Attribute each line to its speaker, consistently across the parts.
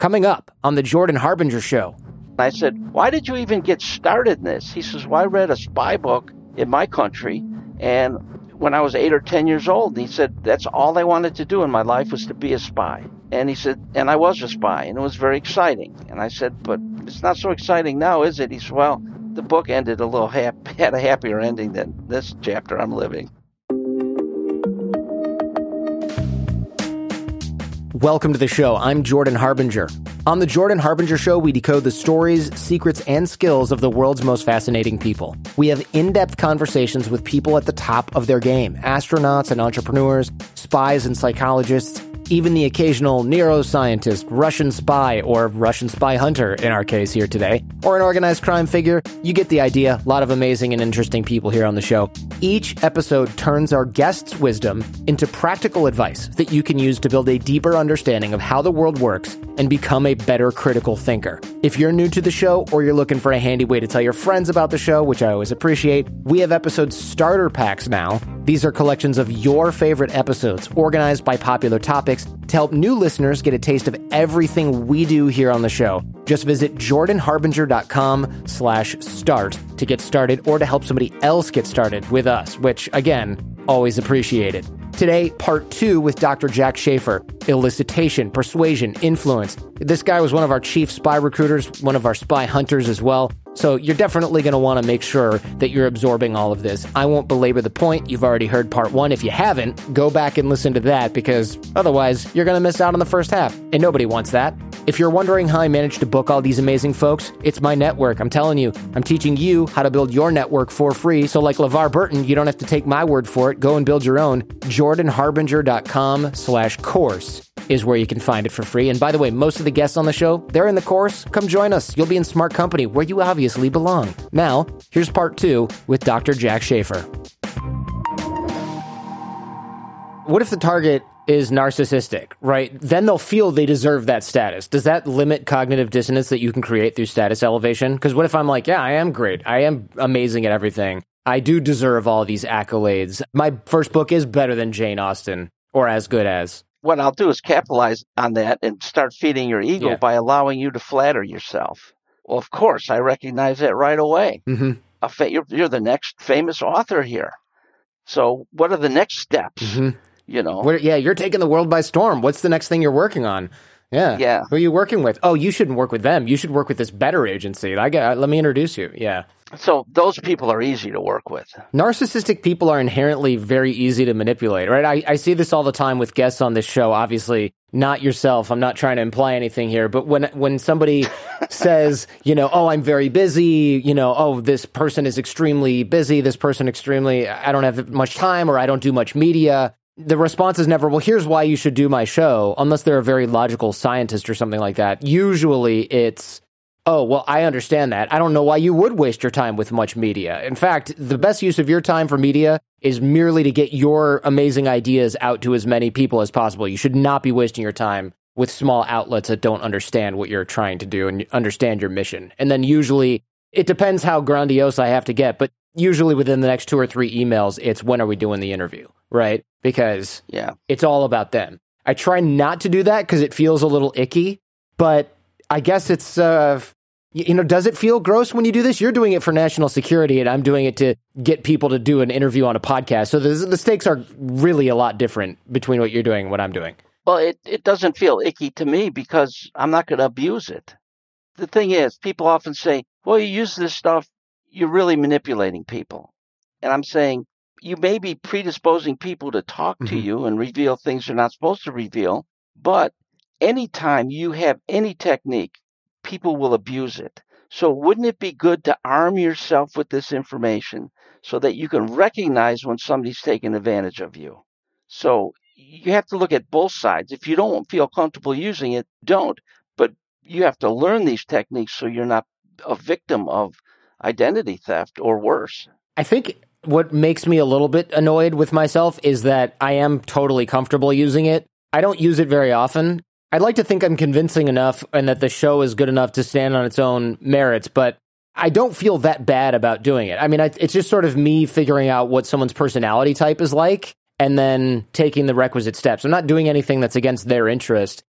Speaker 1: coming up on the Jordan Harbinger Show.
Speaker 2: I said, why did you even get started in this? He says, well, I read a spy book in my country, and when I was 8 or 10 years old, he said, that's all I wanted to do in my life was to be a spy. And he said, and I was a spy, and it was very exciting. And I said, but it's not so exciting now, is it? He said, well, the book ended a little had a happier ending than this chapter I'm living.
Speaker 1: Welcome to the show. I'm Jordan Harbinger. On the Jordan Harbinger Show, we decode the stories, secrets, and skills of the world's most fascinating people. We have in-depth conversations with people at the top of their game, astronauts and entrepreneurs, spies and psychologists, even the occasional neuroscientist, Russian spy, or Russian spy hunter in our case here today, or an organized crime figure. You get the idea. A lot of amazing and interesting people here on the show. Each episode turns our guests' wisdom into practical advice that you can use to build a deeper understanding of how the world works and become a better critical thinker. If you're new to the show or you're looking for a handy way to tell your friends about the show, which I always appreciate, we have episode starter packs now. These are collections of your favorite episodes organized by popular topics to help new listeners get a taste of everything we do here on the show. Just visit jordanharbinger.com/start to get started or to help somebody else get started with us, which, again, always appreciated. Today, part 2 with Dr. Jack Schafer, Elicitation, Persuasion, Influence. This guy was one of our chief spy recruiters, one of our spy hunters as well. So you're definitely going to want to make sure that you're absorbing all of this. I won't belabor the point. You've already heard part 1. If you haven't, go back and listen to that because otherwise you're going to miss out on the first half. And nobody wants that. If you're wondering how I managed to book all these amazing folks, it's my network. I'm telling you, I'm teaching you how to build your network for free. So like LeVar Burton, you don't have to take my word for it. Go and build your own. jordanharbinger.com/course is where you can find it for free. And by the way, most of the guests on the show, they're in the course. Come join us. You'll be in smart company where you obviously belong. Now, here's part 2 with Dr. Jack Schafer. What if the target is narcissistic, right? Then they'll feel they deserve that status. Does that limit cognitive dissonance that you can create through status elevation? Because what if I'm like, yeah, I am great. I am amazing at everything. I do deserve all these accolades. My first book is better than Jane Austen or as good as.
Speaker 2: What I'll do is capitalize on that and start feeding your ego by allowing you to flatter yourself. Well, of course, I recognize that right away.
Speaker 1: Mm-hmm.
Speaker 2: You're the next famous author here. So what are the next steps?
Speaker 1: Mm-hmm.
Speaker 2: You know?
Speaker 1: You're taking the world by storm. What's the next thing you're working on? Yeah. Who are you working with? Oh, you shouldn't work with them. You should work with this better agency. Let me introduce you. Yeah.
Speaker 2: So those people are easy to work with.
Speaker 1: Narcissistic people are inherently very easy to manipulate, right? I see this all the time with guests on this show. Obviously, not yourself. I'm not trying to imply anything here. But when somebody says, oh, I'm very busy, oh, this person is extremely busy, this person I don't have much time, or I don't do much media. The response is never, well, here's why you should do my show, unless they're a very logical scientist or something like that. Usually it's, oh, well, I understand that. I don't know why you would waste your time with much media. In fact, the best use of your time for media is merely to get your amazing ideas out to as many people as possible. You should not be wasting your time with small outlets that don't understand what you're trying to do and understand your mission. And then usually, it depends how grandiose I have to get, but usually within the next 2 or 3 emails, it's when are we doing the interview, right? Because it's all about them. I try not to do that because it feels a little icky, but I guess it's, does it feel gross when you do this? You're doing it for national security, and I'm doing it to get people to do an interview on a podcast. So the stakes are really a lot different between what you're doing and what I'm doing.
Speaker 2: Well, it doesn't feel icky to me because I'm not going to abuse it. The thing is, people often say, well, you use this stuff, you're really manipulating people. And I'm saying, you may be predisposing people to talk to you and reveal things they're not supposed to reveal, but anytime you have any technique, people will abuse it. So wouldn't it be good to arm yourself with this information so that you can recognize when somebody's taking advantage of you? So you have to look at both sides. If you don't feel comfortable using it, don't. But you have to learn these techniques so you're not a victim of identity theft or worse.
Speaker 1: I think what makes me a little bit annoyed with myself is that I am totally comfortable using it. I don't use it very often. I'd like to think I'm convincing enough and that the show is good enough to stand on its own merits, but I don't feel that bad about doing it. I mean, it's just sort of me figuring out what someone's personality type is like and then taking the requisite steps. I'm not doing anything that's against their interest.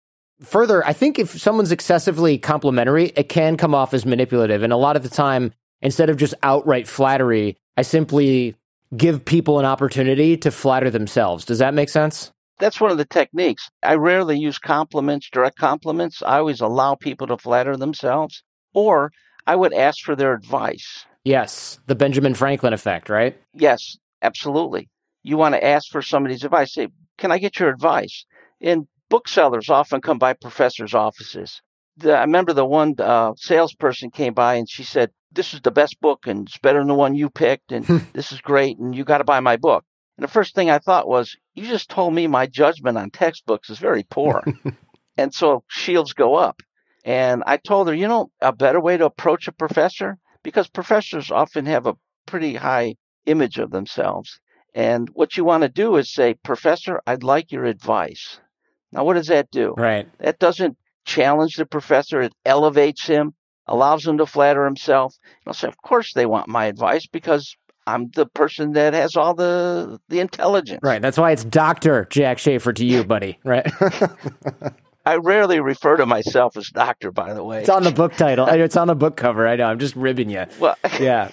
Speaker 1: further, I think if someone's excessively complimentary, it can come off as manipulative. And a lot of the time, instead of just outright flattery, I simply give people an opportunity to flatter themselves. Does that make sense?
Speaker 2: That's one of the techniques. I rarely use compliments, direct compliments. I always allow people to flatter themselves, or I would ask for their advice.
Speaker 1: Yes, the Benjamin Franklin effect, right?
Speaker 2: Yes, absolutely. You want to ask for somebody's advice. Say, can I get your advice? And booksellers often come by professors' offices. I remember the one salesperson came by and she said, this is the best book and it's better than the one you picked and this is great and you got to buy my book. And the first thing I thought was, you just told me my judgment on textbooks is very poor. And so shields go up. And I told her, a better way to approach a professor, because professors often have a pretty high image of themselves. And what you want to do is say, Professor, I'd like your advice. Now, what does that do?
Speaker 1: Right.
Speaker 2: That doesn't challenge the professor. It elevates him, allows him to flatter himself. I'll say, of course they want my advice because I'm the person that has all the intelligence.
Speaker 1: Right. That's why it's Dr. Jack Schaefer to you, buddy. Right.
Speaker 2: I rarely refer to myself as doctor, by the way.
Speaker 1: It's on the book title. It's on the book cover. I know. I'm just ribbing you.
Speaker 2: Well,
Speaker 1: yeah.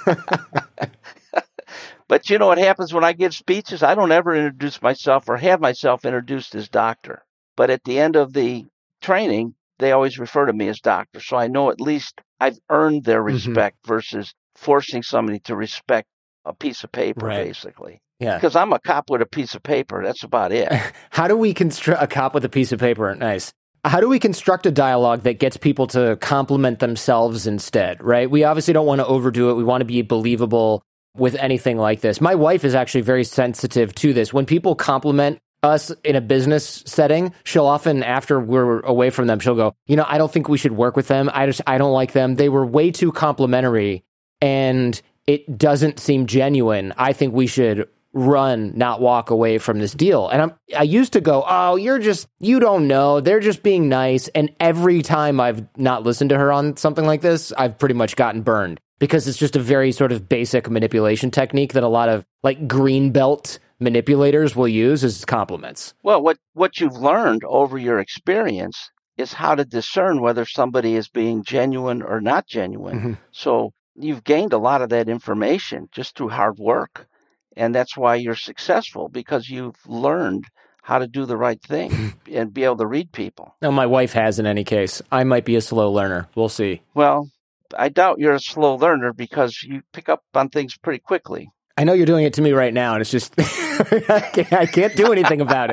Speaker 2: But you know what happens when I give speeches? I don't ever introduce myself or have myself introduced as doctor. But at the end of the training, they always refer to me as doctor. So I know at least I've earned their respect versus forcing somebody to respect a piece of paper, basically.
Speaker 1: Yeah.
Speaker 2: Because I'm a cop with a piece of paper. That's about it.
Speaker 1: How do we construct a cop with a piece of paper? Nice. How do we construct a dialogue that gets people to compliment themselves instead, right? We obviously don't want to overdo it. We want to be believable with anything like this. My wife is actually very sensitive to this. When people compliment us in a business setting, she'll often, after we're away from them, she'll go, I don't think we should work with them. I don't like them. They were way too complimentary and it doesn't seem genuine. I think we should run, not walk away from this deal. And I used to go, oh, you don't know. They're just being nice. And every time I've not listened to her on something like this, I've pretty much gotten burned because it's just a very sort of basic manipulation technique that a lot of like green belt manipulators will use as compliments.
Speaker 2: Well, what you've learned over your experience is how to discern whether somebody is being genuine or not genuine. So you've gained a lot of that information just through hard work. And that's why you're successful, because you've learned how to do the right thing and be able to read people.
Speaker 1: No, my wife has in any case. I might be a slow learner. We'll see.
Speaker 2: Well, I doubt you're a slow learner because you pick up on things pretty quickly.
Speaker 1: I know you're doing it to me right now, and it's just, I can't do anything about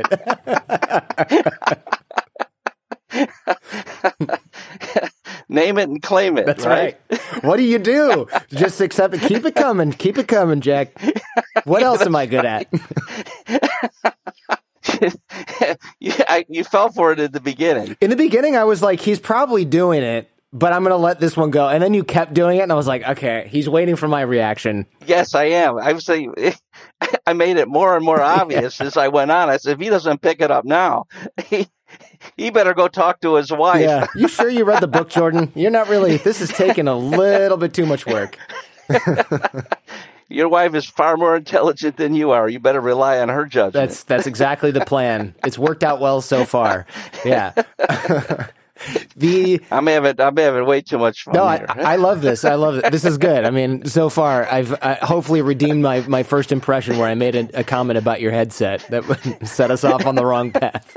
Speaker 1: it.
Speaker 2: Name it and claim it.
Speaker 1: That's right. What do you do? Just accept it. Keep it coming. Keep it coming, Jack. What else am I good at?
Speaker 2: You fell for it at the beginning.
Speaker 1: In the beginning, I was like, he's probably doing it, but I'm going to let this one go. And then you kept doing it, and I was like, okay, he's waiting for my reaction.
Speaker 2: Yes, I am. I was saying, I made it more and more obvious as I went on. I said, if he doesn't pick it up now, he better go talk to his wife.
Speaker 1: Yeah. You sure you read the book, Jordan? You're not really, this is taking a little bit too much work.
Speaker 2: Your wife is far more intelligent than you are. You better rely on her judgment.
Speaker 1: That's exactly the plan. It's worked out well so far. Yeah.
Speaker 2: I'm having way too much fun.
Speaker 1: No,
Speaker 2: here.
Speaker 1: I love this. I love it. This is good. I mean, so far, I've hopefully redeemed my first impression where I made a comment about your headset that set us off on the wrong path.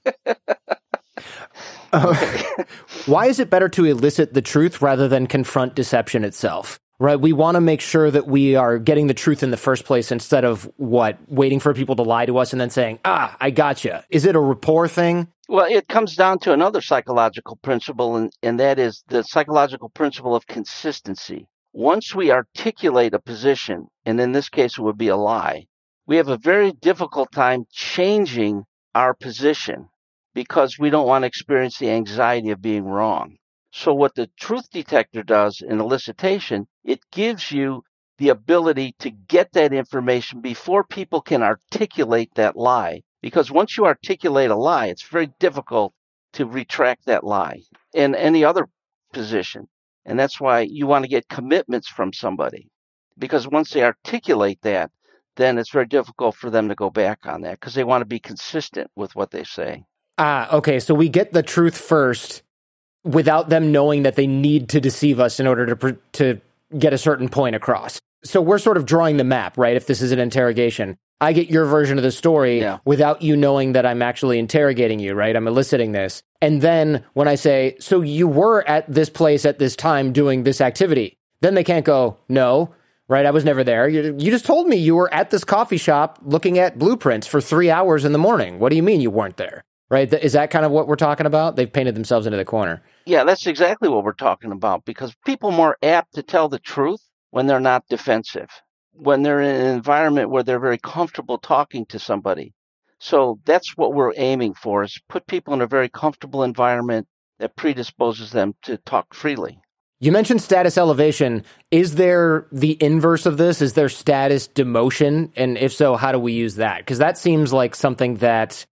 Speaker 1: Why is it better to elicit the truth rather than confront deception itself? Right? We want to make sure that we are getting the truth in the first place instead of waiting for people to lie to us and then saying, I gotcha. Is it a rapport thing?
Speaker 2: Well, it comes down to another psychological principle, and that is the psychological principle of consistency. Once we articulate a position, and in this case it would be a lie, we have a very difficult time changing our position because we don't want to experience the anxiety of being wrong. So what the truth detector does in elicitation, it gives you the ability to get that information before people can articulate that lie. Because once you articulate a lie, it's very difficult to retract that lie in any other position. And that's why you want to get commitments from somebody. Because once they articulate that, then it's very difficult for them to go back on that because they want to be consistent with what they say.
Speaker 1: Okay. So we get the truth first without them knowing that they need to deceive us in order to get a certain point across. So we're sort of drawing the map, right? If this is an interrogation, I get your version of the story without you knowing that I'm actually interrogating you, right? I'm eliciting this. And then when I say, so you were at this place at this time doing this activity, then they can't go, no, right? I was never there. You just told me you were at this coffee shop looking at blueprints for 3 hours in the morning. What do you mean you weren't there? Right? Is that kind of what we're talking about? They've painted themselves into the corner.
Speaker 2: Yeah, that's exactly what we're talking about, because people are more apt to tell the truth when they're not defensive, when they're in an environment where they're very comfortable talking to somebody. So that's what we're aiming for, is put people in a very comfortable environment that predisposes them to talk freely.
Speaker 1: You mentioned status elevation. Is there the inverse of this? Is there status demotion? And if so, how do we use that? Because that seems like something that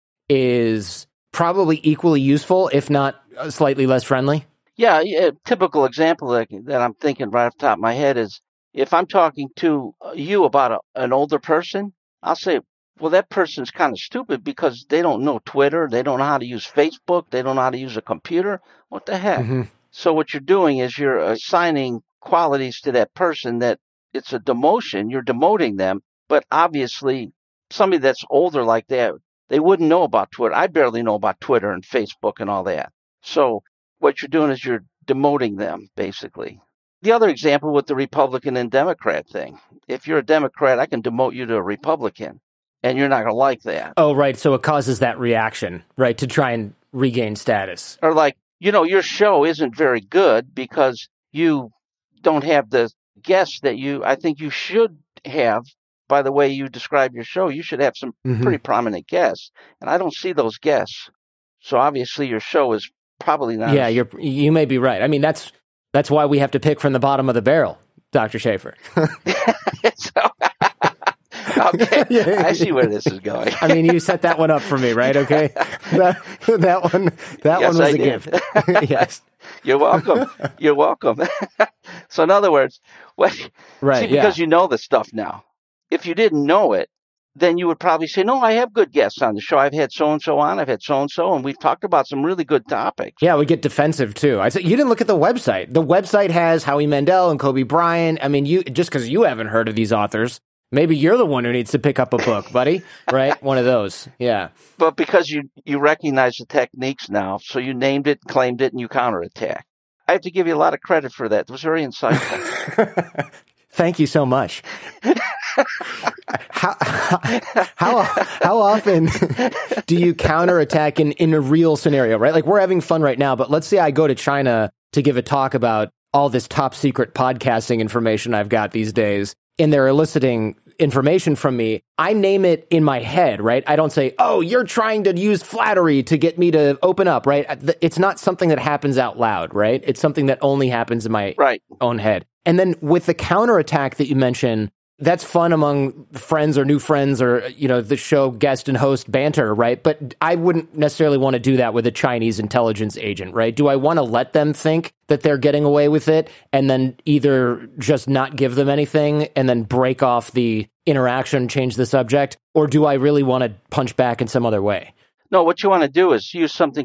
Speaker 1: is probably equally useful, if not slightly less friendly.
Speaker 2: Yeah, a typical example that I'm thinking right off the top of my head is, if I'm talking to you about an older person, I'll say, well, that person's kind of stupid because they don't know Twitter, they don't know how to use Facebook, they don't know how to use a computer. What the heck? Mm-hmm. So what you're doing is you're assigning qualities to that person that it's a demotion. You're demoting them. But obviously, somebody that's older like that, they wouldn't know about Twitter. I barely know about Twitter and Facebook and all that. So what you're doing is you're demoting them, basically. The other example with the Republican and Democrat thing. If you're a Democrat, I can demote you to a Republican, and you're not going to like that.
Speaker 1: Oh, right. So it causes that reaction, right, to try and regain status.
Speaker 2: Or like, your show isn't very good because you don't have the guests that I think you should have. By the way you describe your show, you should have some pretty prominent guests, and I don't see those guests. So obviously your show is probably not.
Speaker 1: Yeah, you may be right. I mean, that's why we have to pick from the bottom of the barrel, Dr. Schaefer.
Speaker 2: Okay, yeah. I see where this is going.
Speaker 1: I mean, you set that one up for me, right? Okay, that one was a gift. Yes,
Speaker 2: you're welcome. You're welcome. So in other words, because you know the stuff now. If you didn't know it, then you would probably say, no, I have good guests on the show. I've had so-and-so on. I've had so-and-so, and we've talked about some really good topics.
Speaker 1: Yeah, we get defensive, too. I said, you didn't look at the website. The website has Howie Mandel and Kobe Bryant. I mean, just because you haven't heard of these authors, maybe you're the one who needs to pick up a book, buddy, right? One of those, yeah.
Speaker 2: But because you recognize the techniques now, so you named it, claimed it, and you counterattack. I have to give you a lot of credit for that. It was very insightful.
Speaker 1: Thank you so much. How often do you counterattack in a real scenario, right? Like, we're having fun right now, but let's say I go to China to give a talk about all this top secret podcasting information I've got these days, and they're eliciting information from me. I name it in my head, right? I don't say, oh, you're trying to use flattery to get me to open up, right? It's not something that happens out loud, right? It's something that only happens in my own head. And then with the counterattack that you mentioned, that's fun among friends or new friends or, the show guest and host banter, right? But I wouldn't necessarily want to do that with a Chinese intelligence agent, right? Do I want to let them think that they're getting away with it and then either just not give them anything and then break off the interaction, change the subject? Or do I really want to punch back in some other way?
Speaker 2: No, what you want to do is use something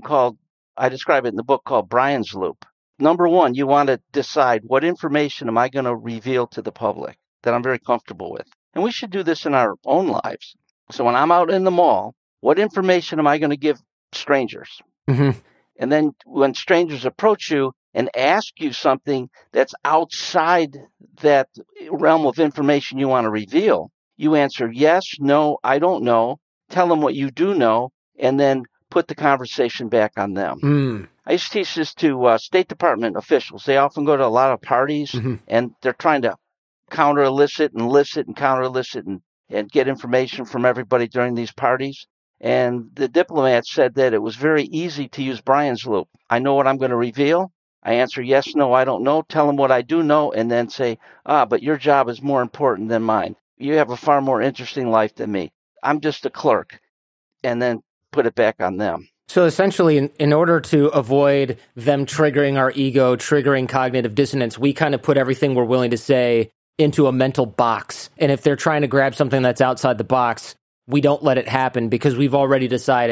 Speaker 2: I describe it in the book, called Brian's Loop. Number one, you want to decide, what information am I going to reveal to the public that I'm very comfortable with? And we should do this in our own lives. So when I'm out in the mall, what information am I going to give strangers? Mm-hmm. And then when strangers approach you and ask you something that's outside that realm of information you want to reveal, you answer yes, no, I don't know, tell them what you do know, and then put the conversation back on them. Mm. I used to teach this to State Department officials. They often go to a lot of parties, and they're trying to counter-elicit and elicit and counter-elicit and get information from everybody during these parties. And the diplomat said that it was very easy to use Brian's Loop. I know what I'm going to reveal. I answer yes, no, I don't know. Tell them what I do know, and then say, but your job is more important than mine. You have a far more interesting life than me. I'm just a clerk. And then put it back on them.
Speaker 1: So essentially, in order to avoid them triggering our ego, triggering cognitive dissonance, we kind of put everything we're willing to say into a mental box. And if they're trying to grab something that's outside the box, we don't let it happen because we've already decided,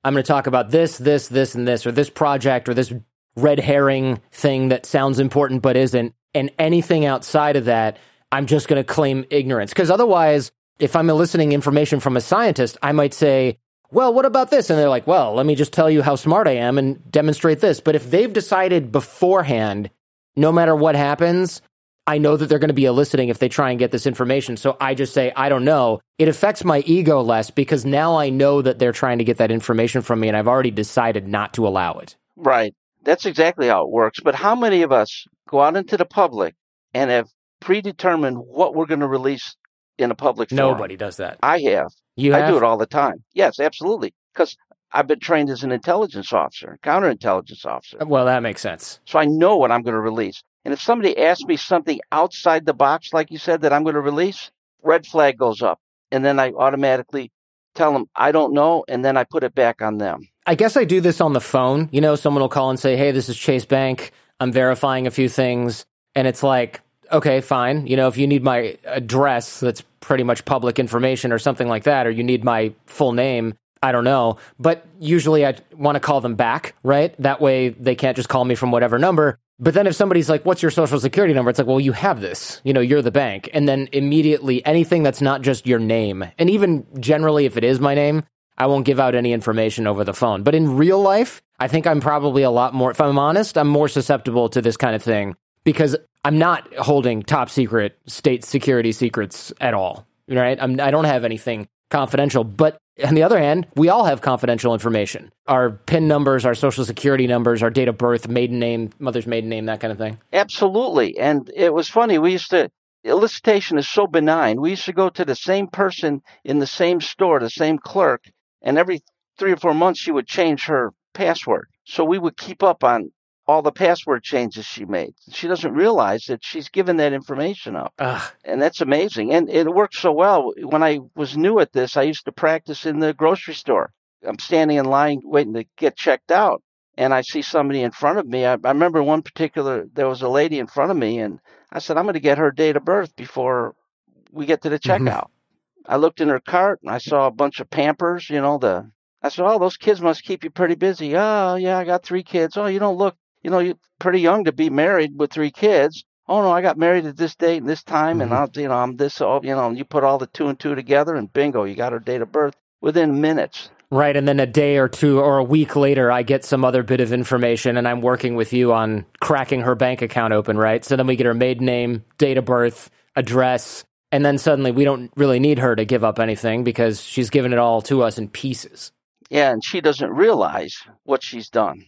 Speaker 1: I'm going to talk about this, this, this, and this, or this project, or this red herring thing that sounds important but isn't. And anything outside of that, I'm just going to claim ignorance. Because otherwise, if I'm eliciting information from a scientist, I might say, well, what about this? And they're like, well, let me just tell you how smart I am and demonstrate this. But if they've decided beforehand, no matter what happens, I know that they're going to be eliciting if they try and get this information. So I just say, I don't know. It affects my ego less because now I know that they're trying to get that information from me and I've already decided not to allow it.
Speaker 2: Right. That's exactly how it works. But how many of us go out into the public and have predetermined what we're going to release in a public forum?
Speaker 1: Nobody does that.
Speaker 2: I have.
Speaker 1: You have?
Speaker 2: I do it all the time. Yes, absolutely. Because I've been trained as an intelligence officer, counterintelligence officer.
Speaker 1: Well, that makes sense.
Speaker 2: So I know what I'm going to release. And if somebody asks me something outside the box, like you said, that I'm going to release, red flag goes up. And then I automatically tell them, I don't know, and then I put it back on them.
Speaker 1: I guess I do this on the phone. You know, someone will call and say, hey, this is Chase Bank. I'm verifying a few things. And it's like, okay, fine. You know, if you need my address, that's pretty much public information or something like that, or you need my full name, I don't know. But usually I want to call them back, right? That way they can't just call me from whatever number. But then if somebody's like, what's your social security number? It's like, well, you have this. You know, you're the bank. And then immediately anything that's not just your name, and even generally if it is my name, I won't give out any information over the phone. But in real life, I think I'm probably a lot more, if I'm honest, I'm more susceptible to this kind of thing because I'm not holding top secret state security secrets at all, right? I don't have anything confidential. But on the other hand, we all have confidential information. Our PIN numbers, our social security numbers, our date of birth, maiden name, mother's maiden name, that kind of thing.
Speaker 2: Absolutely. And it was funny. Elicitation is so benign. We used to go to the same person in the same store, the same clerk, and every 3 or 4 months she would change her password. So we would keep up on all the password changes she made. She doesn't realize that she's given that information up. And that's amazing. And it worked so well. When I was new at this, I used to practice in the grocery store. I'm standing in line waiting to get checked out, and I see somebody in front of me. I remember one particular, there was a lady in front of me, and I said, I'm going to get her date of birth before we get to the checkout. I looked in her cart, and I saw a bunch of Pampers, I said, oh, those kids must keep you pretty busy. Oh, yeah, I got 3 kids. Oh, you don't look, you're pretty young to be married with 3 kids. Oh, no, I got married at this date and this time, and I'm this, and you put all the 2 and 2 together, and bingo, you got her date of birth within minutes.
Speaker 1: Right, and then a day or 2 or a week later, I get some other bit of information, and I'm working with you on cracking her bank account open, right? So then we get her maiden name, date of birth, address, and then suddenly we don't really need her to give up anything because she's given it all to us in pieces.
Speaker 2: Yeah, and she doesn't realize what she's done.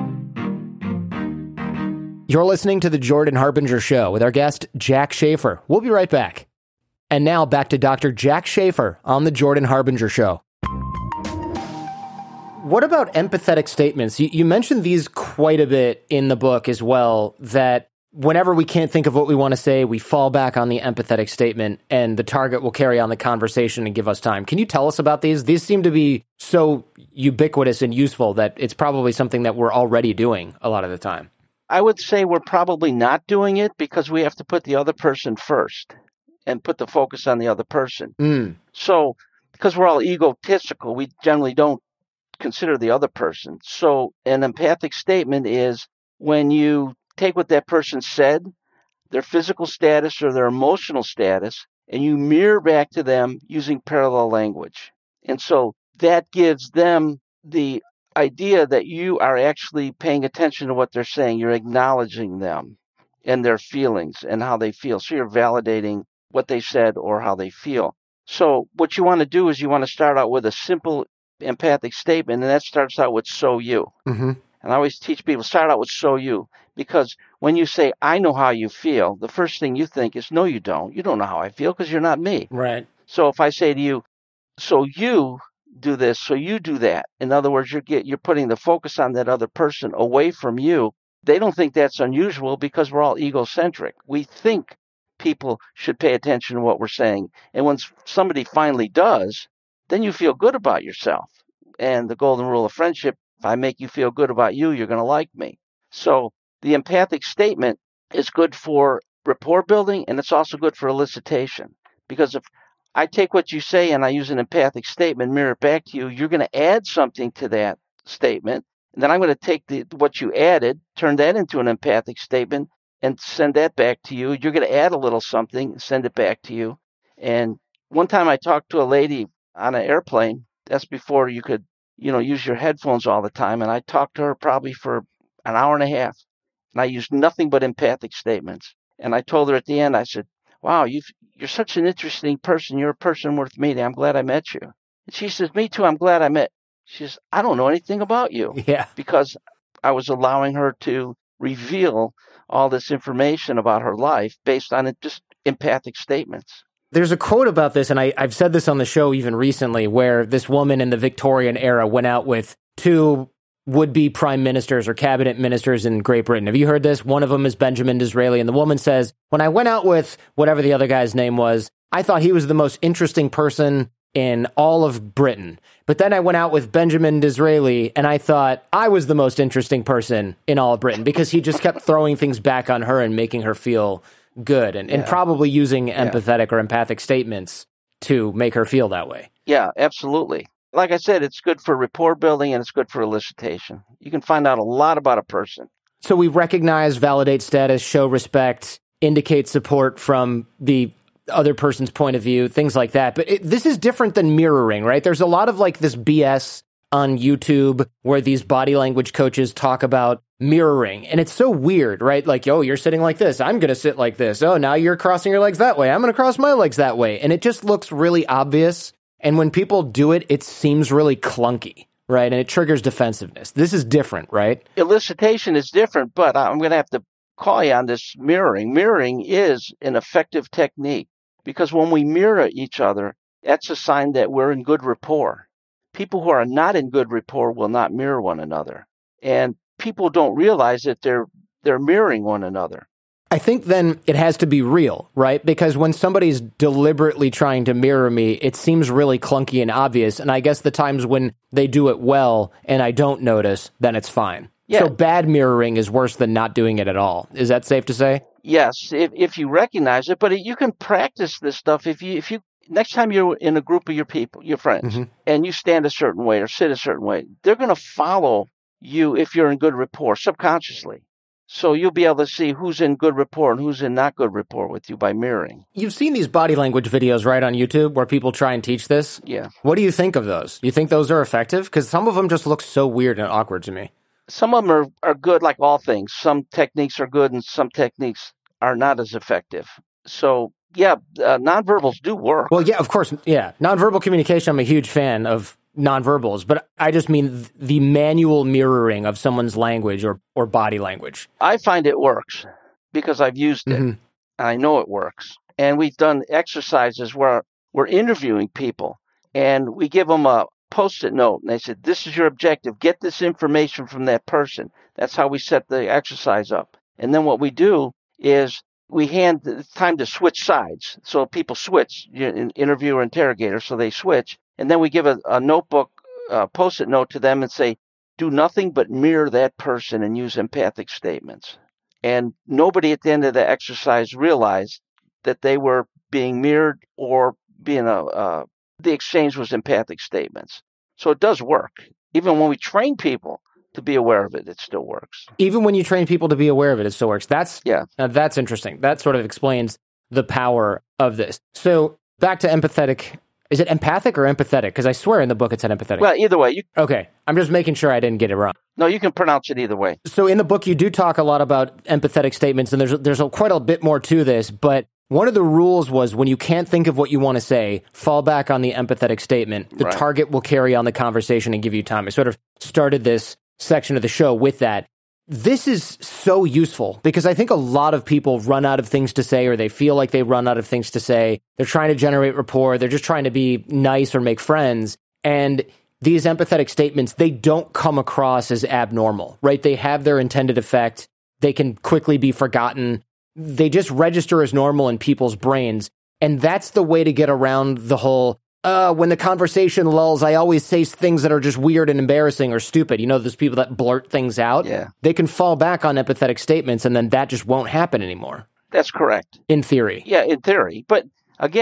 Speaker 1: You're listening to The Jordan Harbinger Show with our guest, Jack Schafer. We'll be right back. And now back to Dr. Jack Schafer on The Jordan Harbinger Show. What about empathetic statements? You mentioned these quite a bit in the book as well, that whenever we can't think of what we want to say, we fall back on the empathetic statement and the target will carry on the conversation and give us time. Can you tell us about these? These seem to be so ubiquitous and useful that it's probably something that we're already doing a lot of the time.
Speaker 2: I would say we're probably not doing it because we have to put the other person first and put the focus on the other person. So because we're all egotistical, we generally don't consider the other person. So an empathic statement is when you take what that person said, their physical status or their emotional status, and you mirror back to them using parallel language. And so that gives them the idea that you are actually paying attention to what they're saying. You're acknowledging them and their feelings and how they feel. So you're validating what they said or how they feel. So what you want to do is you want to start out with a simple empathic statement, and that starts out with so you. And I always teach people, start out with so you, because when you say, I know how you feel, the first thing you think is, no, you don't. You don't know how I feel because you're not me.
Speaker 1: Right.
Speaker 2: So if I say to you, so you do this, so you do that. In other words, you're putting the focus on that other person away from you. They don't think that's unusual because we're all egocentric. We think people should pay attention to what we're saying. And when somebody finally does, then you feel good about yourself. And the golden rule of friendship, if I make you feel good about you, you're going to like me. So the empathic statement is good for rapport building, and it's also good for elicitation. Because if I take what you say and I use an empathic statement, mirror it back to you. You're going to add something to that statement. And then I'm going to take what you added, turn that into an empathic statement, and send that back to you. You're going to add a little something, send it back to you. And one time I talked to a lady on an airplane. That's before you could, use your headphones all the time. And I talked to her probably for an hour and a half. And I used nothing but empathic statements. And I told her at the end, I said, wow, you're such an interesting person. You're a person worth meeting. I'm glad I met you. And she says, me too. I'm glad I met. She says, I don't know anything about you.
Speaker 1: Yeah.
Speaker 2: Because I was allowing her to reveal all this information about her life based on just empathic statements.
Speaker 1: There's a quote about this, and I've said this on the show even recently, where this woman in the Victorian era went out with two would-be prime ministers or cabinet ministers in Great Britain. Have you heard this? One of them is Benjamin Disraeli, and the woman says, when I went out with whatever the other guy's name was, I thought he was the most interesting person in all of Britain. But then I went out with Benjamin Disraeli, and I thought I was the most interesting person in all of Britain, because he just kept throwing things back on her and making her feel good, and probably using empathetic or empathic statements to make her feel that way.
Speaker 2: Yeah, absolutely. Like I said, it's good for rapport building and it's good for elicitation. You can find out a lot about a person.
Speaker 1: So we recognize, validate status, show respect, indicate support from the other person's point of view, things like that. But this is different than mirroring, right? There's a lot of like this BS on YouTube where these body language coaches talk about mirroring. And it's so weird, right? Like, oh, you're sitting like this. I'm going to sit like this. Oh, now you're crossing your legs that way. I'm going to cross my legs that way. And it just looks really obvious. And when people do it, it seems really clunky, right? And it triggers defensiveness. This is different, right?
Speaker 2: Elicitation is different, but I'm going to have to call you on this mirroring. Mirroring is an effective technique because when we mirror each other, that's a sign that we're in good rapport. People who are not in good rapport will not mirror one another. And people don't realize that they're mirroring one another.
Speaker 1: I think then it has to be real, right? Because when somebody's deliberately trying to mirror me, it seems really clunky and obvious. And I guess the times when they do it well and I don't notice, then it's fine. Yeah. So bad mirroring is worse than not doing it at all. Is that safe to say?
Speaker 2: Yes, if you recognize it. But you can practice this stuff if you next time you're in a group of your friends, and you stand a certain way or sit a certain way, they're going to follow you if you're in good rapport subconsciously. So you'll be able to see who's in good rapport and who's in not good rapport with you by mirroring.
Speaker 1: You've seen these body language videos, right, on YouTube where people try and teach this?
Speaker 2: Yeah.
Speaker 1: What do you think of those? You think those are effective? Because some of them just look so weird and awkward to me.
Speaker 2: Some of them are good, like all things. Some techniques are good and some techniques are not as effective. So, yeah, nonverbals do work.
Speaker 1: Well, yeah, of course. Yeah. Nonverbal communication, I'm a huge fan of nonverbals, but I just mean the manual mirroring of someone's language or body language.
Speaker 2: I find it works because I've used it. And I know it works. And we've done exercises where we're interviewing people and we give them a Post-it note. And they said, this is your objective. Get this information from that person. That's how we set the exercise up. And then what we do is we hand it's time to switch sides. So people switch, interviewer, interrogator, so they switch. And then we give a notebook, Post-it note to them and say, do nothing but mirror that person and use empathic statements. And nobody at the end of the exercise realized that they were being mirrored or being the exchange was empathic statements. So it does work. Even when we train people to be aware of it, it still works.
Speaker 1: Even when you train people to be aware of it, it still works. That's interesting. That sort of explains the power of this. So back to empathetic. Is it empathic or empathetic? Because I swear in the book it said empathetic.
Speaker 2: Well, either way.
Speaker 1: Okay. I'm just making sure I didn't get it wrong.
Speaker 2: No, you can pronounce it either way.
Speaker 1: So in the book, you do talk a lot about empathetic statements, and there's quite a bit more to this. But one of the rules was when you can't think of what you want to say, fall back on the empathetic statement. The target will carry on the conversation and give you time. I sort of started this section of the show with that. This is so useful because I think a lot of people run out of things to say or they feel like they run out of things to say. They're trying to generate rapport. They're just trying to be nice or make friends. And these empathetic statements, they don't come across as abnormal, right? They have their intended effect. They can quickly be forgotten. They just register as normal in people's brains. And that's the way to get around the whole, when the conversation lulls, I always say things that are just weird and embarrassing or stupid. You know, those people that blurt things out.
Speaker 2: Yeah.
Speaker 1: They can fall back on empathetic statements and then that just won't happen anymore.
Speaker 2: That's correct.
Speaker 1: In theory.
Speaker 2: Yeah, in theory. But again,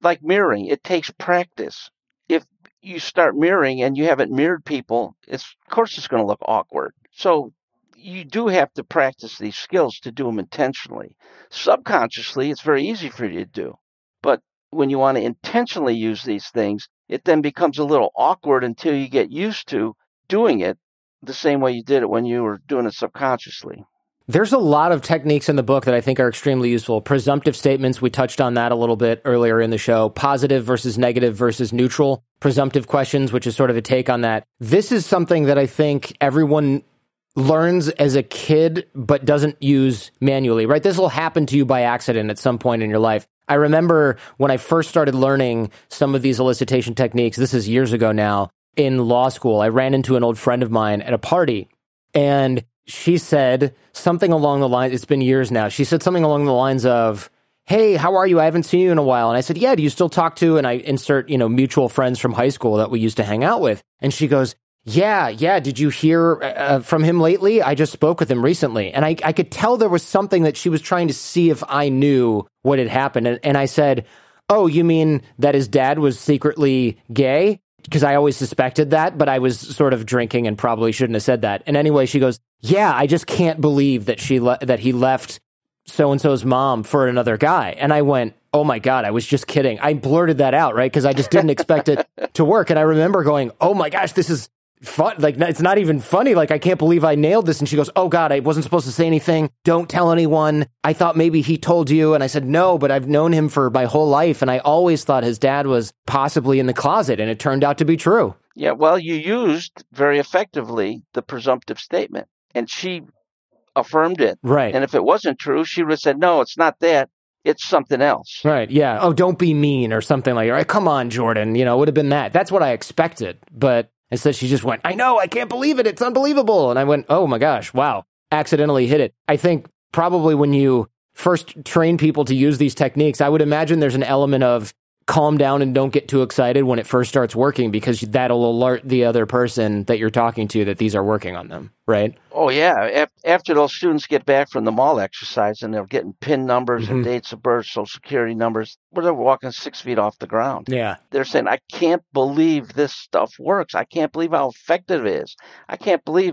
Speaker 2: like mirroring. It takes practice. If you start mirroring and you haven't mirrored people, of course it's going to look awkward. So you do have to practice these skills to do them intentionally. Subconsciously, it's very easy for you to do. But when you want to intentionally use these things, it then becomes a little awkward until you get used to doing it the same way you did it when you were doing it subconsciously.
Speaker 1: There's a lot of techniques in the book that I think are extremely useful. Presumptive statements, we touched on that a little bit earlier in the show. Positive versus negative versus neutral. Presumptive questions, which is sort of a take on that. This is something that I think everyone learns as a kid, but doesn't use manually, right? This will happen to you by accident at some point in your life. I remember when I first started learning some of these elicitation techniques, this is years ago now, in law school, I ran into an old friend of mine at a party, and she said something along the lines, it's been years now, she said something along the lines of, hey, how are you? I haven't seen you in a while. And I said, yeah, do you still talk to, and I insert, mutual friends from high school that we used to hang out with. And she goes, yeah, did you hear from him lately? I just spoke with him recently. And I could tell there was something that she was trying to see if I knew what had happened. And I said, oh, you mean that his dad was secretly gay? Because I always suspected that, but I was sort of drinking and probably shouldn't have said that. And anyway, she goes, yeah, I just can't believe that that he left so-and-so's mom for another guy. And I went, oh my God, I was just kidding. I blurted that out, right? Because I just didn't expect it to work. And I remember going, oh my gosh, this is fun. Like, it's not even funny. Like, I can't believe I nailed this. And she goes, oh God, I wasn't supposed to say anything. Don't tell anyone. I thought maybe he told you. And I said, no, but I've known him for my whole life. And I always thought his dad was possibly in the closet. And it turned out to be true.
Speaker 2: Yeah, well, you used very effectively the presumptive statement. And she affirmed it.
Speaker 1: Right.
Speaker 2: And if it wasn't true, she would have said, no, it's not that. It's something else.
Speaker 1: Right. Yeah. Oh, don't be mean or something like that. Right, come on, Jordan. It would have been that. That's what I expected. But instead, she just went, I know, I can't believe it. It's unbelievable. And I went, oh my gosh, wow. Accidentally hit it. I think probably when you first train people to use these techniques, I would imagine there's an element of calm down and don't get too excited when it first starts working, because that'll alert the other person that you're talking to that these are working on them, right?
Speaker 2: Oh, yeah. After those students get back from the mall exercise and they're getting PIN numbers and dates of birth, social security numbers, they're walking 6 feet off the ground.
Speaker 1: Yeah.
Speaker 2: They're saying, I can't believe this stuff works. I can't believe how effective it is. I can't believe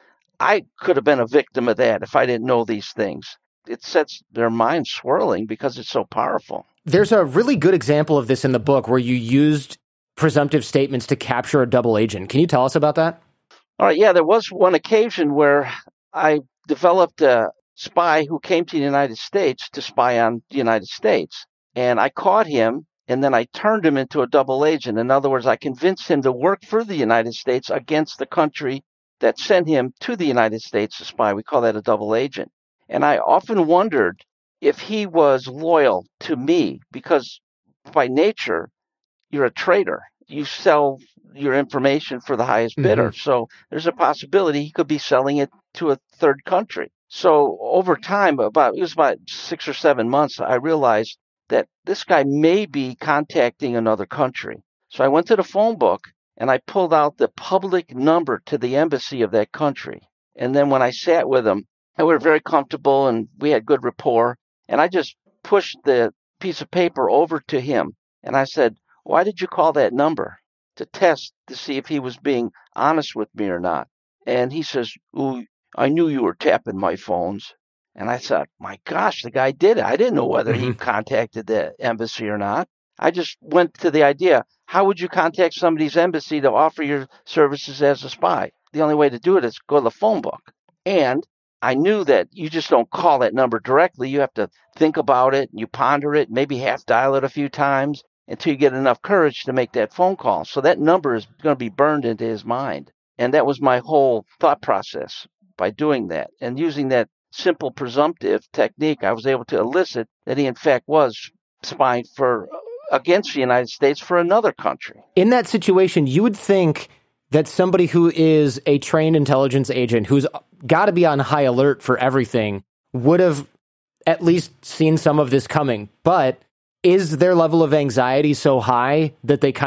Speaker 2: I could have been a victim of that if I didn't know these things. It sets their mind swirling because it's so powerful.
Speaker 1: There's a really good example of this in the book where you used presumptive statements to capture a double agent. Can you tell us about that?
Speaker 2: All right. Yeah, there was one occasion where I developed a spy who came to the United States to spy on the United States. And I caught him, and then I turned him into a double agent. In other words, I convinced him to work for the United States against the country that sent him to the United States to spy. We call that a double agent. And I often wondered if he was loyal to me, because by nature, you're a traitor. You sell your information for the highest bidder. So there's a possibility he could be selling it to a third country. So over time, it was about 6 or 7 months, I realized that this guy may be contacting another country. So I went to the phone book and I pulled out the public number to the embassy of that country. And then when I sat with him, and we were very comfortable and we had good rapport, and I just pushed the piece of paper over to him. And I said, why did you call that number? To test to see if he was being honest with me or not. And he says, ooh, I knew you were tapping my phones. And I thought, my gosh, the guy did it. I didn't know whether he contacted the embassy or not. I just went to the idea, how would you contact somebody's embassy to offer your services as a spy? The only way to do it is go to the phone book. And I knew that you just don't call that number directly. You have to think about it, and you ponder it, maybe half dial it a few times until you get enough courage to make that phone call. So that number is going to be burned into his mind. And that was my whole thought process by doing that. And using that simple presumptive technique, I was able to elicit that he in fact was spying against the United States for another country.
Speaker 1: In that situation, you would think that somebody who is a trained intelligence agent, who's got to be on high alert for everything, would have at least seen some of this coming. But is their level of anxiety so high that they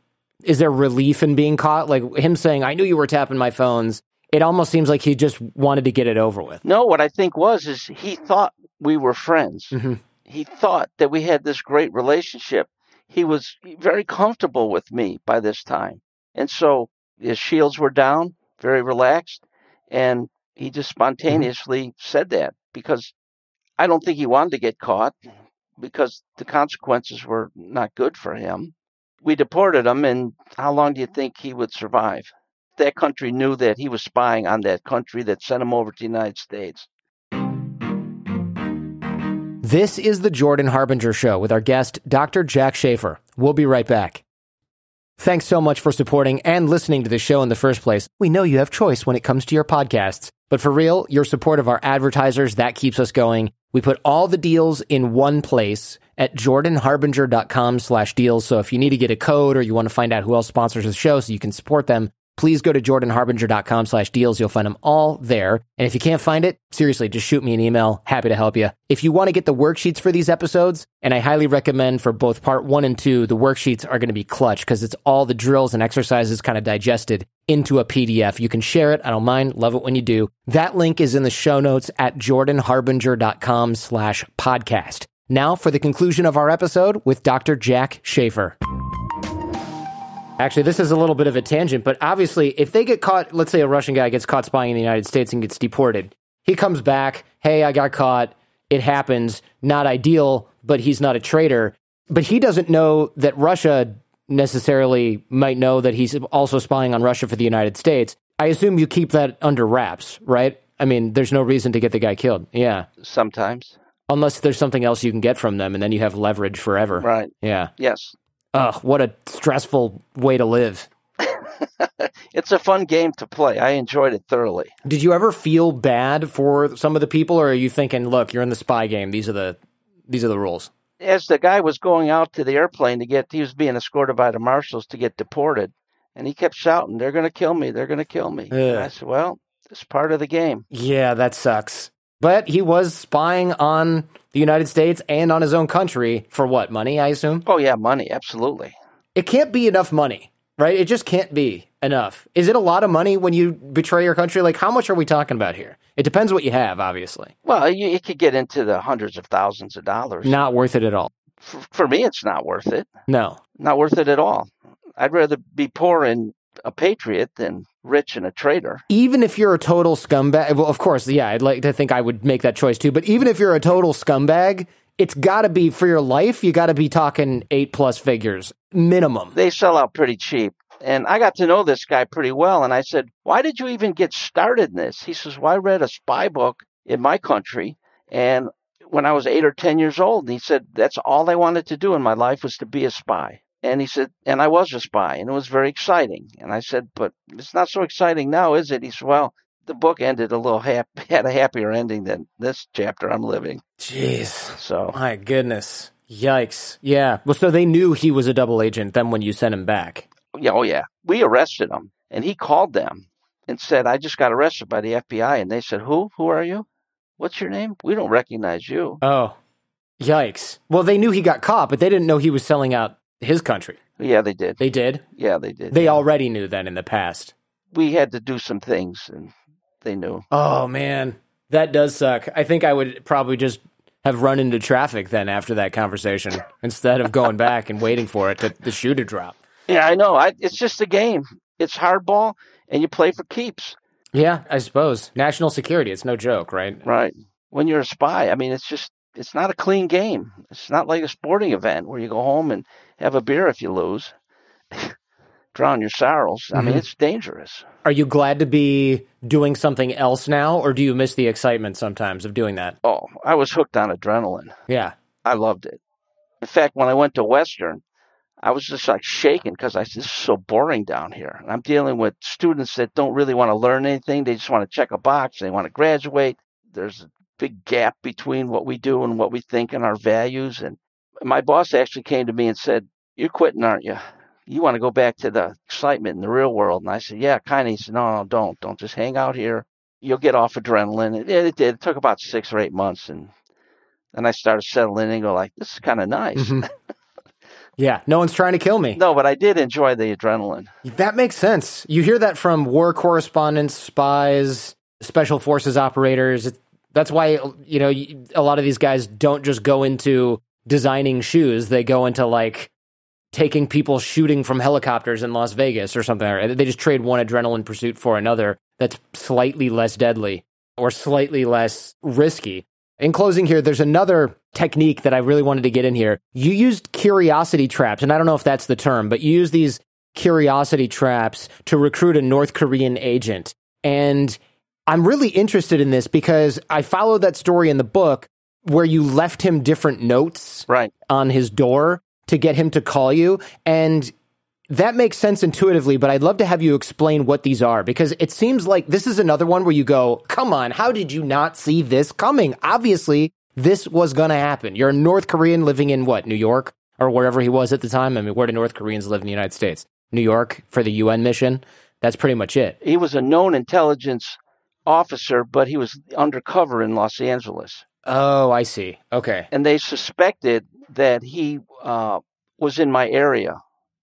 Speaker 1: is there relief in being caught? Like him saying, I knew you were tapping my phones. It almost seems like he just wanted to get it over with.
Speaker 2: No, what I think is he thought we were friends. He thought that we had this great relationship. he was very comfortable with me by this time. And so his shields were down, very relaxed, and he just spontaneously said that because I don't think he wanted to get caught because the consequences were not good for him. We deported him, and how long do you think he would survive? That country knew that he was spying on that country that sent him over to the United States.
Speaker 1: This is the Jordan Harbinger Show with our guest, Dr. Jack Schafer. We'll be right back. Thanks so much for supporting and listening to the show in the first place. We know you have choice when it comes to your podcasts, but for real, your support of our advertisers, that keeps us going. We put all the deals in one place at jordanharbinger.com/deals. So if you need to get a code or you want to find out who else sponsors the show so you can support them, please go to jordanharbinger.com/deals. You'll find them all there. And if you can't find it, seriously, just shoot me an email. Happy to help you. If you want to get the worksheets for these episodes, and I highly recommend for both part 1 and 2, the worksheets are going to be clutch because it's all the drills and exercises kind of digested into a PDF. You can share it. I don't mind. Love it when you do. That link is in the show notes at jordanharbinger.com/podcast. Now for the conclusion of our episode with Dr. Jack Schafer. Actually, this is a little bit of a tangent, but obviously, if they get caught, let's say a Russian guy gets caught spying in the United States and gets deported, he comes back, hey, I got caught, it happens, not ideal, but he's not a traitor. But he doesn't know that Russia necessarily might know that he's also spying on Russia for the United States. I assume you keep that under wraps, right? I mean, there's no reason to get the guy killed. Yeah.
Speaker 2: Sometimes.
Speaker 1: Unless there's something else you can get from them, and then you have leverage forever.
Speaker 2: Right.
Speaker 1: Yeah.
Speaker 2: Yes.
Speaker 1: Ugh, what a stressful way to live.
Speaker 2: It's a fun game to play. I enjoyed it thoroughly.
Speaker 1: Did you ever feel bad for some of the people, or are you thinking, look, you're in the spy game. These are the rules?
Speaker 2: As the guy was going out to the airplane he was being escorted by the marshals to get deported, and he kept shouting, they're going to kill me, they're going to kill me. And I said, well, it's part of the game.
Speaker 1: Yeah, that sucks. But he was spying on the United States and on his own country for what, money, I assume?
Speaker 2: Oh, yeah, money, absolutely.
Speaker 1: It can't be enough money, right? It just can't be enough. Is it a lot of money when you betray your country? Like, how much are we talking about here? It depends what you have, obviously.
Speaker 2: Well, it could get into the hundreds of thousands of dollars.
Speaker 1: Not worth it at all.
Speaker 2: For me, it's not worth it.
Speaker 1: No.
Speaker 2: Not worth it at all. I'd rather be poor and a patriot than rich and a traitor. Even
Speaker 1: if you're a total scumbag, well, of course, yeah, I'd like to think I would make that choice too, but even if you're a total scumbag, it's got to be, for your life, you got to be talking 8+ figures, minimum.
Speaker 2: They sell out pretty cheap. And I got to know this guy pretty well, and I said, why did you even get started in this? He says, well, I read a spy book in my country, and when I was 8 or 10 years old, and he said, that's all I wanted to do in my life was to be a spy. And he said, and I was a spy, and it was very exciting. And I said, but it's not so exciting now, is it? He said, well, the book ended had a happier ending than this chapter I'm living.
Speaker 1: Jeez.
Speaker 2: So.
Speaker 1: My goodness. Yikes. Yeah. Well, so they knew he was a double agent then when you sent him back.
Speaker 2: Yeah, oh, yeah. We arrested him, and he called them and said, I just got arrested by the FBI. And they said, who? Who are you? What's your name? We don't recognize you.
Speaker 1: Oh, yikes. Well, they knew he got caught, but they didn't know he was selling out his country.
Speaker 2: Yeah, they did.
Speaker 1: They did?
Speaker 2: Yeah, they did.
Speaker 1: They already knew then in the past.
Speaker 2: We had to do some things, and they knew.
Speaker 1: Oh, man. That does suck. I think I would probably just have run into traffic then after that conversation instead of going back and waiting for it the shoe to drop.
Speaker 2: Yeah, I know. It's just a game. It's hardball, and you play for keeps.
Speaker 1: Yeah, I suppose. National security, it's no joke, right?
Speaker 2: Right. When you're a spy, I mean, it's not a clean game. It's not like a sporting event where you go home and have a beer if you lose. Drown your sorrows. I mean, it's dangerous.
Speaker 1: Are you glad to be doing something else now, or do you miss the excitement sometimes of doing that?
Speaker 2: Oh, I was hooked on adrenaline.
Speaker 1: Yeah.
Speaker 2: I loved it. In fact, when I went to Western, I was just like shaking because I said, this is so boring down here. And I'm dealing with students that don't really want to learn anything. They just want to check a box. They want to graduate. There's a big gap between what we do and what we think and our values. And my boss actually came to me and said, you're quitting, aren't you? You want to go back to the excitement in the real world? And I said, yeah, kind of. He said, no, don't just hang out here. You'll get off adrenaline. It did. It took about 6 or 8 months. And then I started settling in and go like, this is kind of nice.
Speaker 1: Mm-hmm. Yeah, no one's trying to kill me.
Speaker 2: No, but I did enjoy the adrenaline.
Speaker 1: That makes sense. You hear that from war correspondents, spies, special forces operators. That's why, a lot of these guys don't just go into designing shoes. They go into like taking people shooting from helicopters in Las Vegas or something. They just trade one adrenaline pursuit for another that's slightly less deadly or slightly less risky. In closing here, there's another technique that I really wanted to get in here. You used curiosity traps, and I don't know if that's the term, but you use these curiosity traps to recruit a North Korean agent. And I'm really interested in this because I followed that story in the book where you left him different notes on his door to get him to call you. And that makes sense intuitively, but I'd love to have you explain what these are, because it seems like this is another one where you go, come on, how did you not see this coming? Obviously, this was going to happen. You're a North Korean living in what, New York or wherever he was at the time? I mean, where do North Koreans live in the United States? New York for the UN mission? That's pretty much it.
Speaker 2: He was a known intelligence officer, but he was undercover in Los Angeles.
Speaker 1: Oh, I see. Okay.
Speaker 2: And they suspected that he was in my area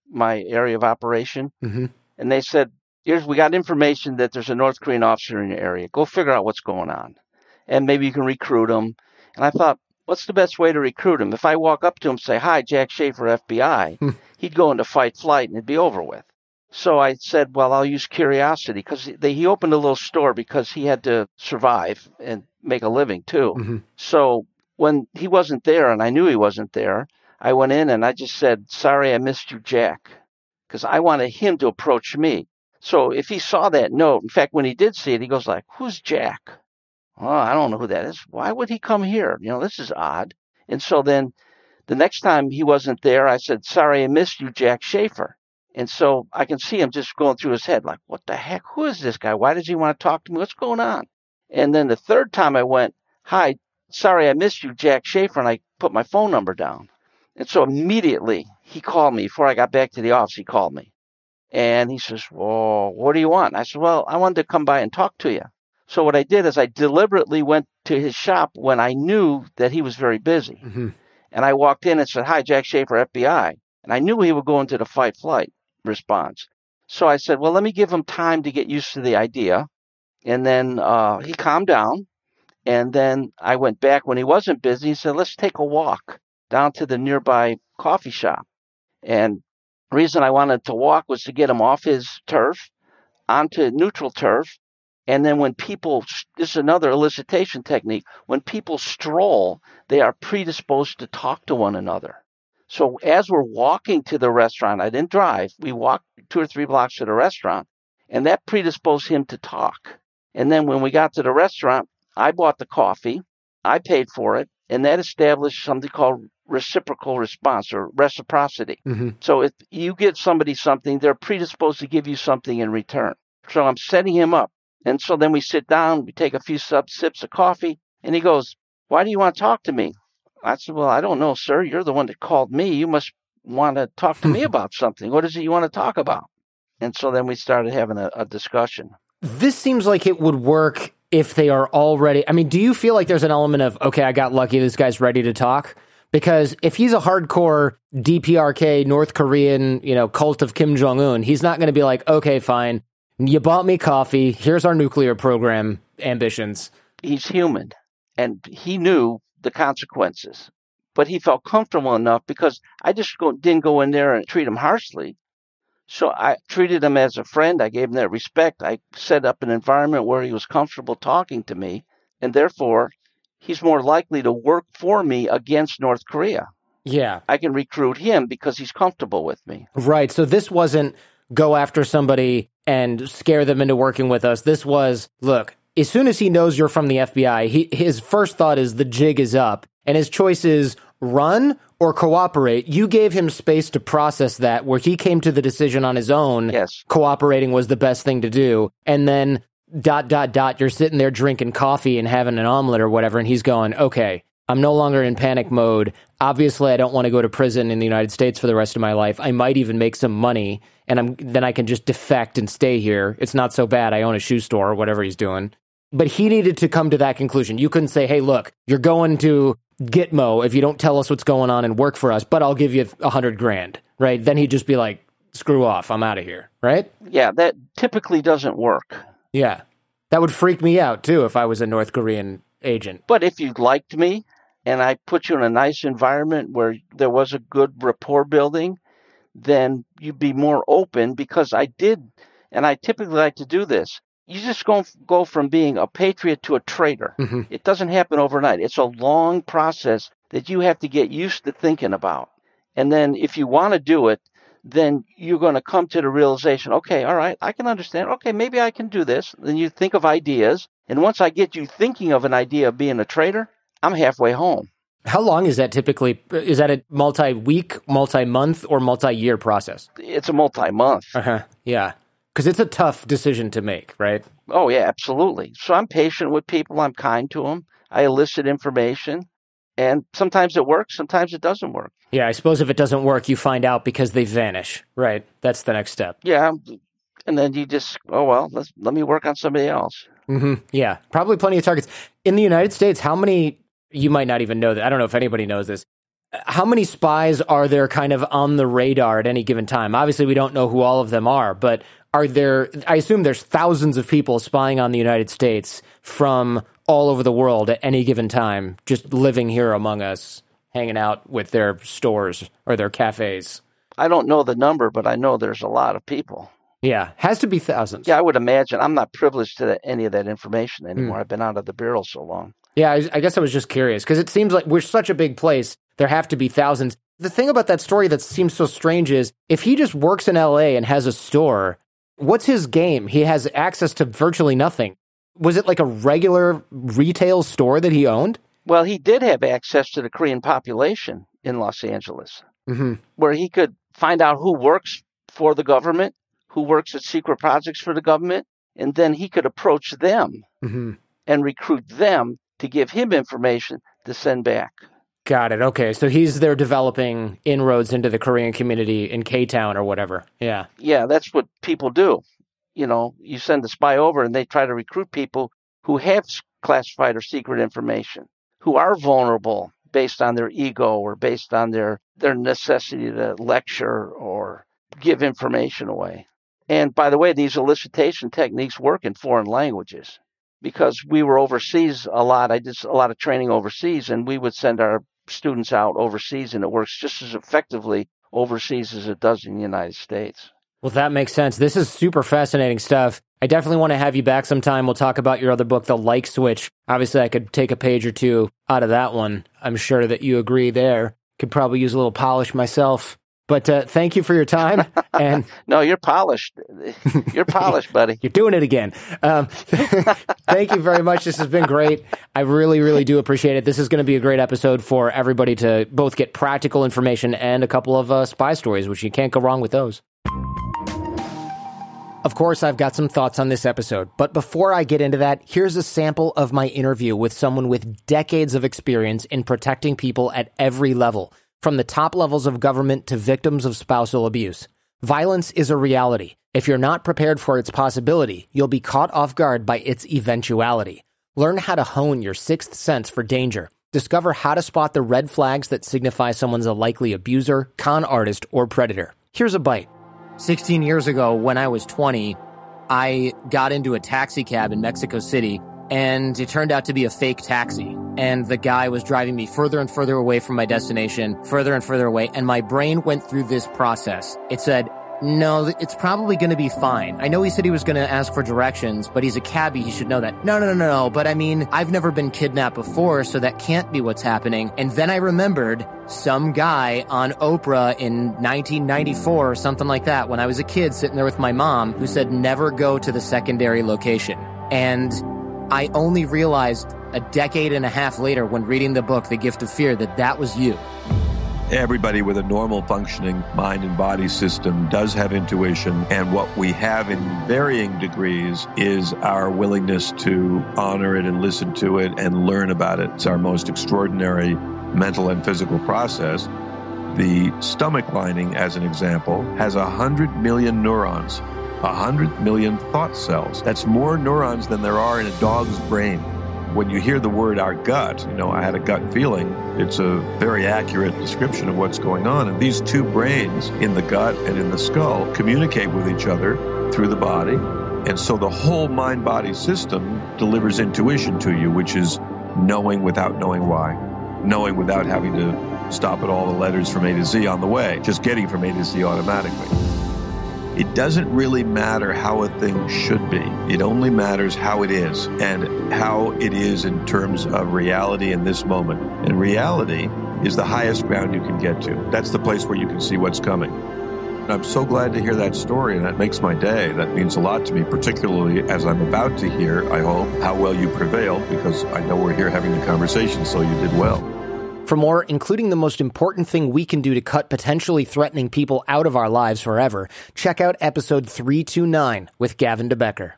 Speaker 2: of operation.
Speaker 1: Mm-hmm.
Speaker 2: And they said, we got information that there's a North Korean officer in your area. Go figure out what's going on. And maybe you can recruit him. And I thought, what's the best way to recruit him? If I walk up to him and say, hi, Jack Schaefer, FBI, he'd go into fight flight and it'd be over with. So I said, well, I'll use curiosity, because he opened a little store because he had to survive and make a living too.
Speaker 1: Mm-hmm.
Speaker 2: So when he wasn't there and I knew he wasn't there, I went in and I just said, sorry, I missed you, Jack, because I wanted him to approach me. So if he saw that note, in fact, when he did see it, he goes like, who's Jack? Oh, I don't know who that is. Why would he come here? This is odd. And so then the next time he wasn't there, I said, sorry, I missed you, Jack Schaefer. And so I can see him just going through his head like, what the heck? Who is this guy? Why does he want to talk to me? What's going on? And then the third time I went, hi, sorry, I missed you, Jack Schaefer. And I put my phone number down. And so immediately he called me. Before I got back to the office, he called me. And he says, well, what do you want? I said, well, I wanted to come by and talk to you. So what I did is I deliberately went to his shop when I knew that he was very busy.
Speaker 1: Mm-hmm.
Speaker 2: And I walked in and said, hi, Jack Schaefer, FBI. And I knew he would go into the fight flight response. So I said, well, let me give him time to get used to the idea. And then he calmed down. And then I went back when he wasn't busy. He said, let's take a walk down to the nearby coffee shop. And the reason I wanted to walk was to get him off his turf onto neutral turf. And then when people, this is another elicitation technique, when people stroll, they are predisposed to talk to one another. So as we're walking to the restaurant, I didn't drive. We walked 2 or 3 blocks to the restaurant, and that predisposed him to talk. And then when we got to the restaurant, I bought the coffee, I paid for it, and that established something called reciprocal response or reciprocity.
Speaker 1: Mm-hmm.
Speaker 2: So if you give somebody something, they're predisposed to give you something in return. So I'm setting him up. And so then we sit down, we take a few sips of coffee, and he goes, why do you want to talk to me? I said, well, I don't know, sir. You're the one that called me. You must want to talk to me about something. What is it you want to talk about? And so then we started having a discussion.
Speaker 1: This seems like it would work if they are already... I mean, do you feel like there's an element of, okay, I got lucky, this guy's ready to talk? Because if he's a hardcore DPRK North Korean, cult of Kim Jong-un, he's not going to be like, okay, fine, you bought me coffee, here's our nuclear program ambitions.
Speaker 2: He's human, and he knew the consequences, but he felt comfortable enough because I just didn't go in there and treat him harshly. So I treated him as a friend. I gave him that respect. I set up an environment where he was comfortable talking to me, and therefore he's more likely to work for me against North Korea.
Speaker 1: Yeah.
Speaker 2: I can recruit him because he's comfortable with me.
Speaker 1: Right. So this wasn't go after somebody and scare them into working with us. This was, look, as soon as he knows you're from the FBI, his first thought is the jig is up, and his choice is run or cooperate. You gave him space to process that, where he came to the decision on his own.
Speaker 2: Yes.
Speaker 1: Cooperating was the best thing to do. And then ... you're sitting there drinking coffee and having an omelet or whatever, and he's going, okay, I'm no longer in panic mode. Obviously, I don't want to go to prison in the United States for the rest of my life. I might even make some money, and then I can just defect and stay here. It's not so bad. I own a shoe store or whatever he's doing. But he needed to come to that conclusion. You couldn't say, hey, look, you're going to Gitmo if you don't tell us what's going on and work for us, but I'll give you $100,000, right? Then he'd just be like, screw off, I'm out of here, right?
Speaker 2: Yeah, that typically doesn't work.
Speaker 1: Yeah, that would freak me out, too, if I was a North Korean agent.
Speaker 2: But if you liked me and I put you in a nice environment where there was a good rapport building, then you'd be more open, because I did, and I typically like to do this. You just go from being a patriot to a traitor.
Speaker 1: Mm-hmm.
Speaker 2: It doesn't happen overnight. It's a long process that you have to get used to thinking about. And then if you want to do it, then you're going to come to the realization, okay, all right, I can understand. Okay, maybe I can do this. Then you think of ideas. And once I get you thinking of an idea of being a traitor, I'm halfway home.
Speaker 1: How long is that typically? Is that a multi-week, multi-month, or multi-year process?
Speaker 2: It's a multi-month.
Speaker 1: Uh-huh. Yeah. Because it's a tough decision to make, right?
Speaker 2: Oh, yeah, absolutely. So I'm patient with people. I'm kind to them. I elicit information. And sometimes it works. Sometimes it doesn't work.
Speaker 1: Yeah, I suppose if it doesn't work, you find out because they vanish, right? That's the next step.
Speaker 2: Yeah. And then you just, oh, well, let me work on somebody else.
Speaker 1: Mm-hmm. Yeah, probably plenty of targets. In the United States, how many, you might not even know that, I don't know if anybody knows this, how many spies are there kind of on the radar at any given time? Obviously, we don't know who all of them are, but are there, I assume there's thousands of people spying on the United States from all over the world at any given time, just living here among us, hanging out with their stores or their cafes.
Speaker 2: I don't know the number, but I know there's a lot of people.
Speaker 1: Yeah, has to be thousands.
Speaker 2: Yeah, I would imagine. I'm not privileged to any of that information anymore. I've been out of the bureau so long.
Speaker 1: Yeah, I guess I was just curious, because it seems like we're such a big place, there have to be thousands. The thing about that story that seems so strange is, if he just works in LA and has a store, what's his game? He has access to virtually nothing. Was it like a regular retail store that he owned?
Speaker 2: Well, he did have access to the Korean population in Los Angeles, where he could find out who works for the government, who works at secret projects for the government, and then he could approach them and recruit them to give him information to send back.
Speaker 1: Got it. Okay, so he's there developing inroads into the Korean community in K-Town or whatever. Yeah.
Speaker 2: Yeah, that's what people do. You know, you send a spy over and they try to recruit people who have classified or secret information, who are vulnerable based on their ego or based on their necessity to lecture or give information away. And by the way, these elicitation techniques work in foreign languages, because we were overseas a lot. I did a lot of training overseas, and we would send our students out overseas, and it works just as effectively overseas as it does in the United States.
Speaker 1: Well, that makes sense. This is super fascinating stuff. I definitely want to have you back sometime. We'll talk about your other book, The Like Switch. Obviously, I could take a page or two out of that one. I'm sure that you agree there. Could probably use a little polish myself. But thank you for your time. And
Speaker 2: no, you're polished. You're polished, buddy.
Speaker 1: You're doing it again. Thank you very much. This has been great. I really, really do appreciate it. This is going to be a great episode for everybody to both get practical information and a couple of spy stories, which you can't go wrong with those. Of course, I've got some thoughts on this episode, but before I get into that, here's a sample of my interview with someone with decades of experience in protecting people at every level, from the top levels of government to victims of spousal abuse. Violence is a reality. If you're not prepared for its possibility, you'll be caught off guard by its eventuality. Learn how to hone your sixth sense for danger. Discover how to spot the red flags that signify someone's a likely abuser, con artist, or predator. Here's a bite. 16 years ago, when I was 20, I got into a taxi cab in Mexico City, and it turned out to be a fake taxi. And the guy was driving me further and further away from my destination, further and further away, and my brain went through this process. It said, no, it's probably going to be fine. I know he said he was going to ask for directions, but he's a cabbie, he should know that. No, but I mean, I've never been kidnapped before, so that can't be what's happening. And then I remembered some guy on Oprah in 1994 or something like that, when I was a kid sitting there with my mom, who said never go to the secondary location. And I only realized a decade and a half later, when reading the book, The Gift of Fear, that was you.
Speaker 3: Everybody with a normal functioning mind and body system does have intuition, and what we have in varying degrees is our willingness to honor it and listen to it and learn about it. It's our most extraordinary mental and physical process. The stomach lining, as an example, has 100 million neurons, 100 million thought cells. That's more neurons than there are in a dog's brain. When you hear the word our gut, I had a gut feeling. It's a very accurate description of what's going on. And these two brains in the gut and in the skull communicate with each other through the body. And so the whole mind-body system delivers intuition to you, which is knowing without knowing why. knowing without having to stop at all the letters from A to Z on the way, just getting from A to Z automatically. It doesn't really matter how a thing should be. It only matters how it is, and how it is in terms of reality in this moment. And reality is the highest ground you can get to. That's the place where you can see what's coming. I'm so glad to hear that story, and that makes my day. That means a lot to me, particularly as I'm about to hear, I hope, how well you prevailed, because I know we're here having the conversation, so you did well.
Speaker 1: For more, including the most important thing we can do to cut potentially threatening people out of our lives forever, check out episode 329 with Gavin DeBecker.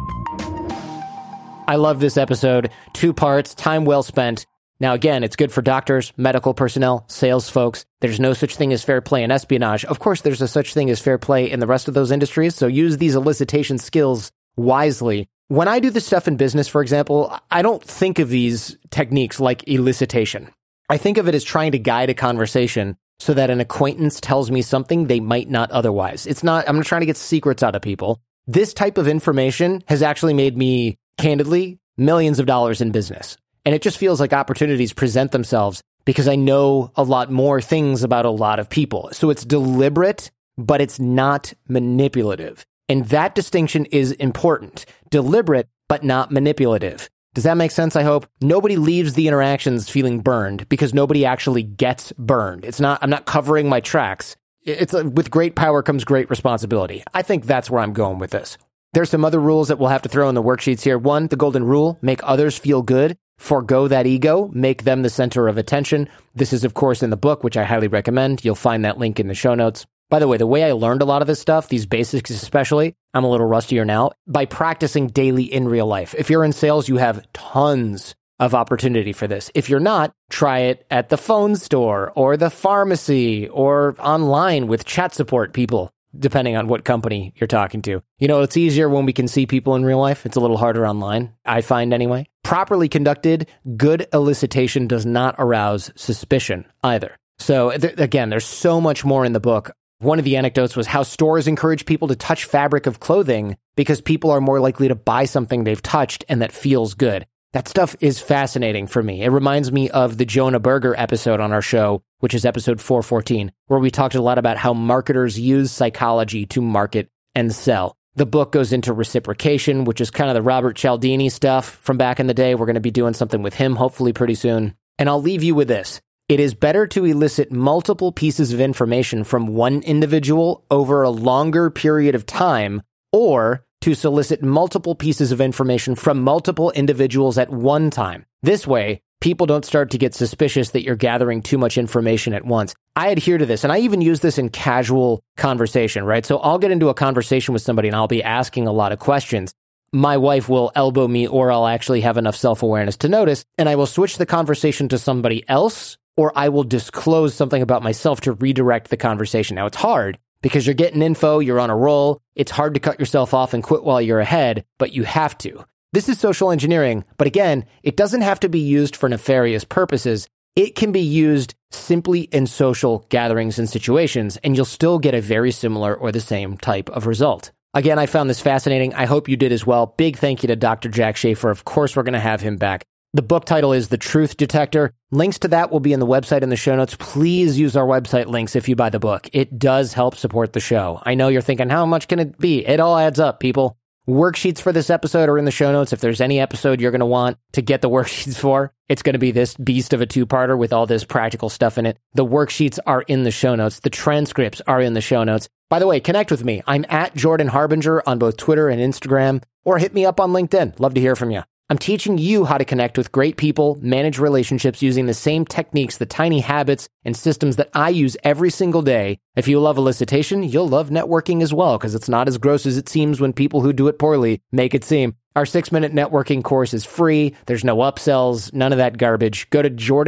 Speaker 1: I love this episode. 2 parts, time well spent. Now, again, it's good for doctors, medical personnel, sales folks. There's no such thing as fair play in espionage. Of course, there's a such thing as fair play in the rest of those industries, so use these elicitation skills wisely. When I do this stuff in business, for example, I don't think of these techniques like elicitation. I think of it as trying to guide a conversation so that an acquaintance tells me something they might not otherwise. I'm not trying to get secrets out of people. This type of information has actually made me, candidly, millions of dollars in business. And it just feels like opportunities present themselves because I know a lot more things about a lot of people. So it's deliberate, but it's not manipulative. And that distinction is important. Deliberate, but not manipulative. Does that make sense, I hope? Nobody leaves the interactions feeling burned because nobody actually gets burned. I'm not covering my tracks. With great power comes great responsibility. I think that's where I'm going with this. There's some other rules that we'll have to throw in the worksheets here. 1, the golden rule, make others feel good. Forgo that ego, make them the center of attention. This is, of course, in the book, which I highly recommend. You'll find that link in the show notes. By the way, the way I learned a lot of this stuff, these basics especially, I'm a little rustier now, by practicing daily in real life. If you're in sales, you have tons of opportunity for this. If you're not, try it at the phone store or the pharmacy or online with chat support people, depending on what company you're talking to. You know, it's easier when we can see people in real life. It's a little harder online, I find anyway. Properly conducted, good elicitation does not arouse suspicion either. So again, there's so much more in the book. One of the anecdotes was how stores encourage people to touch fabric of clothing because people are more likely to buy something they've touched and that feels good. That stuff is fascinating for me. It reminds me of the Jonah Berger episode on our show, which is episode 414, where we talked a lot about how marketers use psychology to market and sell. The book goes into reciprocation, which is kind of the Robert Cialdini stuff from back in the day. We're going to be doing something with him hopefully pretty soon. And I'll leave you with this. It is better to elicit multiple pieces of information from one individual over a longer period of time, or to solicit multiple pieces of information from multiple individuals at one time. This way, people don't start to get suspicious that you're gathering too much information at once. I adhere to this, and I even use this in casual conversation, right? So I'll get into a conversation with somebody and I'll be asking a lot of questions. My wife will elbow me, or I'll actually have enough self-awareness to notice, and I will switch the conversation to somebody else, or I will disclose something about myself to redirect the conversation. Now, it's hard because you're getting info, you're on a roll. It's hard to cut yourself off and quit while you're ahead, but you have to. This is social engineering, but again, it doesn't have to be used for nefarious purposes. It can be used simply in social gatherings and situations, and you'll still get a very similar or the same type of result. Again, I found this fascinating. I hope you did as well. Big thank you to Dr. Jack Schafer. Of course, we're going to have him back. The book title is The Truth Detector. Links to that will be in the website in the show notes. Please use our website links if you buy the book. It does help support the show. I know you're thinking, how much can it be? It all adds up, people. Worksheets for this episode are in the show notes. If there's any episode you're going to want to get the worksheets for, it's going to be this beast of a 2-parter with all this practical stuff in it. The worksheets are in the show notes. The transcripts are in the show notes. By the way, connect with me. I'm at Jordan Harbinger on both Twitter and Instagram, or hit me up on LinkedIn. Love to hear from you. I'm teaching you how to connect with great people, manage relationships using the same techniques, the tiny habits and systems that I use every single day. If you love elicitation, you'll love networking as well, because it's not as gross as it seems when people who do it poorly make it seem. Our 6-minute networking course is free. There's no upsells, none of that garbage. Go to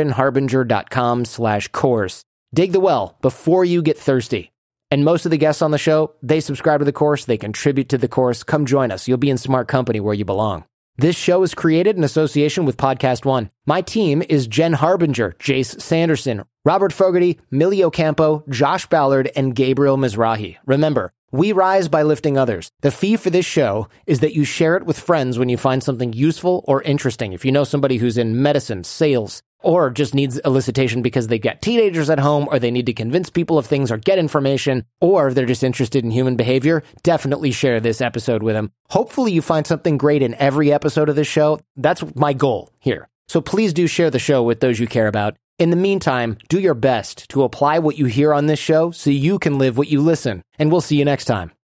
Speaker 1: jordanharbinger.com/course. Dig the well before you get thirsty. And most of the guests on the show, they subscribe to the course, they contribute to the course. Come join us. You'll be in smart company where you belong. This show is created in association with Podcast One. My team is Jen Harbinger, Jace Sanderson, Robert Fogarty, Millie Ocampo, Josh Ballard, and Gabriel Mizrahi. Remember, we rise by lifting others. The fee for this show is that you share it with friends when you find something useful or interesting. If you know somebody who's in medicine, sales, or just needs elicitation because they get teenagers at home, or they need to convince people of things or get information, or they're just interested in human behavior, definitely share this episode with them. Hopefully you find something great in every episode of this show. That's my goal here. So please do share the show with those you care about. In the meantime, do your best to apply what you hear on this show so you can live what you listen. And we'll see you next time.